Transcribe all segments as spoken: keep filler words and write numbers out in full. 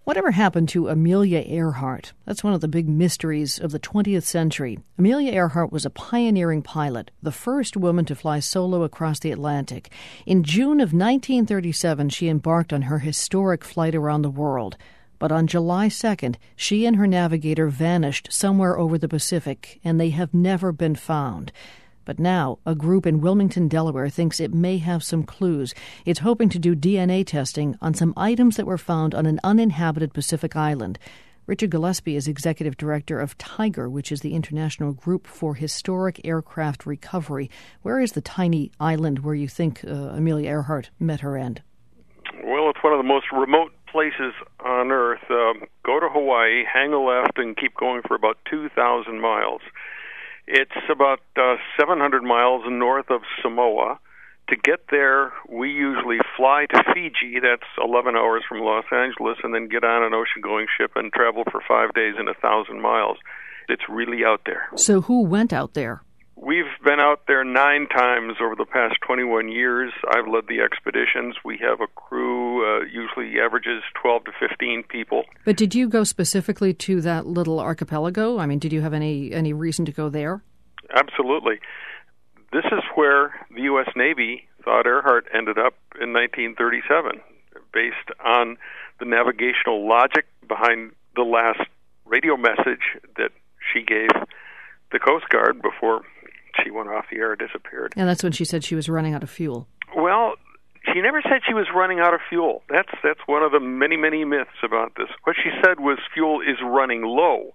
Whatever happened to Amelia Earhart? That's one of the big mysteries of the twentieth century. Amelia Earhart was a pioneering pilot, the first woman to fly solo across the Atlantic. In June of nineteen thirty-seven, she embarked on her historic flight around the world. But on July second, she and her navigator vanished somewhere over the Pacific, and they have never been found. But now, a group in Wilmington, Delaware, thinks it may have some clues. It's hoping to do D N A testing on some items that were found on an uninhabited Pacific island. Richard Gillespie is executive director of TIGHAR, which is the International Group for Historic Aircraft Recovery. Where is the tiny island where you think uh, Amelia Earhart met her end? Well, it's one of the most remote places on Earth. Um, go to Hawaii, hang a left, and keep going for about two thousand miles. It's about uh, seven hundred miles north of Samoa. To get there, we usually fly to Fiji. That's eleven hours from Los Angeles, and then get on an ocean-going ship and travel for five days and one thousand miles. It's really out there. So who went out there? We've been out there nine times over the past twenty-one years. I've led the expeditions. We have a crew, uh, usually averages twelve to fifteen people. But did you go specifically to that little archipelago? I mean, did you have any, any reason to go there? Absolutely. This is where the U S Navy thought Earhart ended up in nineteen thirty-seven, based on the navigational logic behind the last radio message that she gave the Coast Guard before she went off the air, disappeared. And that's when she said she was running out of fuel. Well, she never said she was running out of fuel. That's that's one of the many, many myths about this. What she said was fuel is running low.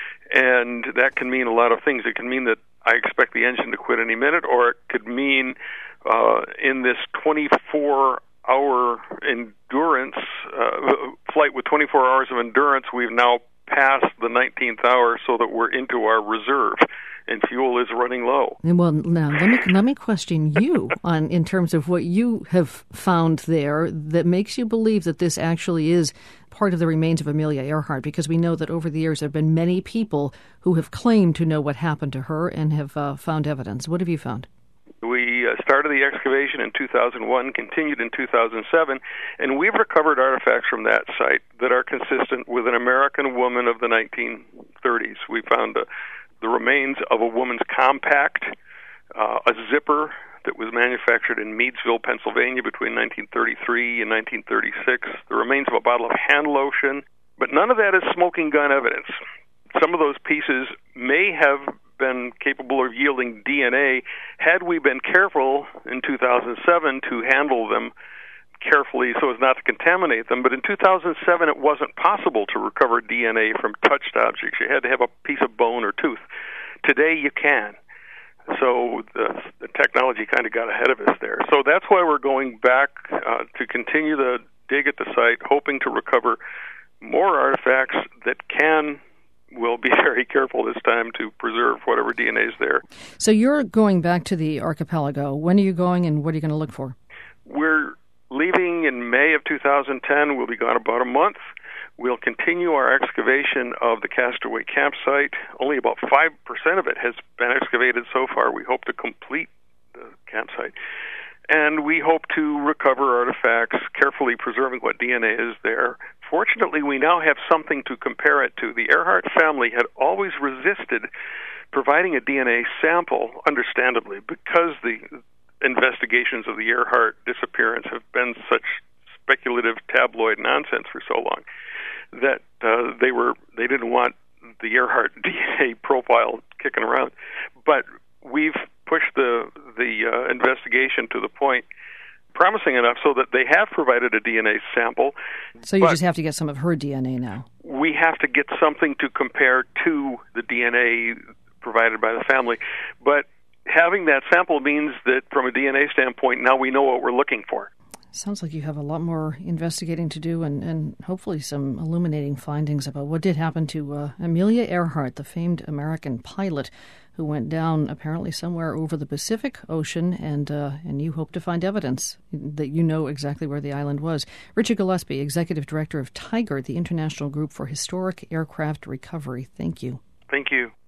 And that can mean a lot of things. It can mean that I expect the engine to quit any minute, or it could mean uh, in this twenty-four hour endurance, uh, flight with twenty-four hours of endurance, we've now passed the nineteenth hour so that we're into our reserve. And fuel is running low. Well, now let me let me question you on in terms of what you have found there that makes you believe that this actually is part of the remains of Amelia Earhart, because we know that over the years there have been many people who have claimed to know what happened to her and have uh, found evidence. What have you found? We uh, started the excavation in two thousand one, continued in two thousand seven, and we've recovered artifacts from that site that are consistent with an American woman of the nineteen thirties. We found a the remains of a woman's compact, uh, a zipper that was manufactured in Meadsville, Pennsylvania between nineteen thirty-three and nineteen thirty-six, the remains of a bottle of hand lotion, but none of that is smoking gun evidence. Some of those pieces may have been capable of yielding D N A had we been careful in two thousand seven to handle them carefully so as not to contaminate them. But in two thousand seven, it wasn't possible to recover D N A from touched objects. You had to have a piece of bone or tooth. Today, you can. So the, the technology kind of got ahead of us there. So that's why we're going back uh, to continue the dig at the site, hoping to recover more artifacts that can. We'll be very careful this time to preserve whatever D N A is there. So you're going back to the archipelago. When are you going, and what are you going to look for? We're leaving in May of two thousand ten. We'll be gone about a month. We'll continue our excavation of the Castaway campsite. Only about five percent of it has been excavated so far. We hope to complete the campsite. And we hope to recover artifacts, carefully preserving what D N A is there. Fortunately, we now have something to compare it to. The Earhart family had always resisted providing a D N A sample, understandably, because the investigations of the Earhart disappearance have been such speculative tabloid nonsense for so long that uh, they were they didn't want the Earhart D N A profile kicking around. But we've pushed the the uh, investigation to the point promising enough so that they have provided a D N A sample. So you just have to get some of her D N A now. We have to get something to compare to the D N A provided by the family. But having that sample means that from a D N A standpoint, now we know what we're looking for. Sounds like you have a lot more investigating to do and, and hopefully some illuminating findings about what did happen to uh, Amelia Earhart, the famed American pilot who went down apparently somewhere over the Pacific Ocean, and uh, and you hope to find evidence that you know exactly where the island was. Richard Gillespie, Executive Director of TIGHAR, the International Group for Historic Aircraft Recovery. Thank you. Thank you.